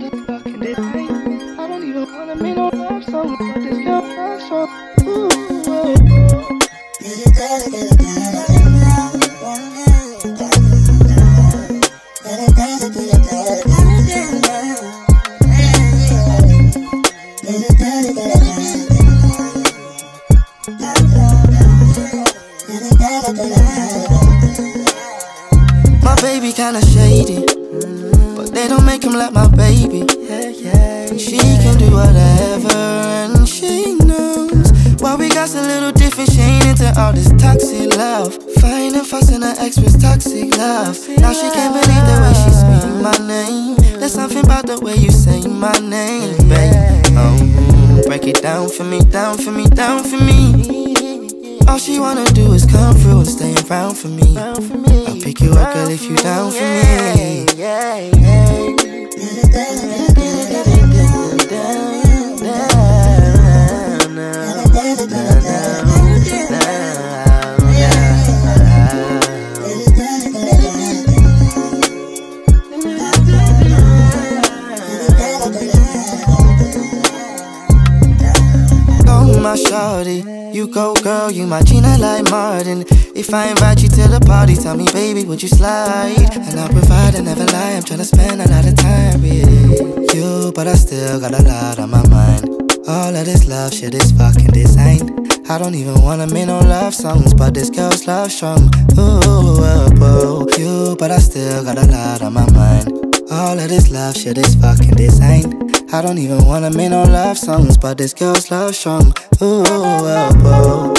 fucking this night. I don't even wanna make no love song, but this girl love song. Ooh, oh, oh. My baby kinda shady, but they don't make him like my baby. She can do whatever and she knows. While we got a little different, she ain't into all this toxic love. Finding fuss in her ex was toxic love. Now she can't believe the way she speak my name. There's something about the way you say my name, babe. Oh, break it down for me, down for me, down for me. All she wanna do is come through and stay around for me. I'll pick you up, girl, if you down for me. Oh, my shawty, you go girl, you my Gina like Martin. If I invite you to the party, tell me baby, would you slide? And I'll provide and never lie, I'm tryna spend a lot of time with you, but I still got a lot on my mind. All of this love shit is fucking design. I don't even wanna make no love songs, but this girl's love strong. Ooh, oh, oh, you, but I still got a lot on my mind. All of this love shit is fucking design. I don't even wanna make no love songs, but this girl's love strong. Ooh, oh, oh.